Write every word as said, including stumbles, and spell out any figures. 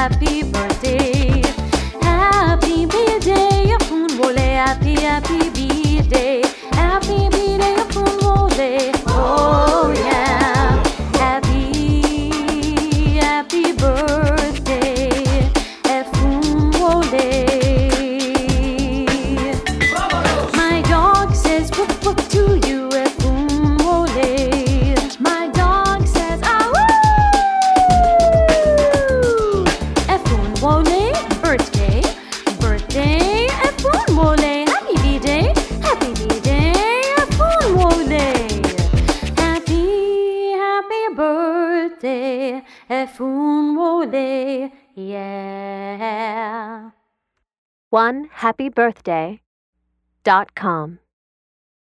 happy birthday. Happy birthday, Afun Wole. Happy, happy birthday. Happy birthday, Afun Wole. Oh yeah. Happy, happy birthday, Afun Wole. My dog says woof woof to you, Afun Wole. My dog says ah woo. Afun Wole, birthday, birthday, Afun Wole. Happy birthday, happy birthday, Afun Wole. Happy, happy birthday, Afun Wole. Yeah. one happy birthday dot com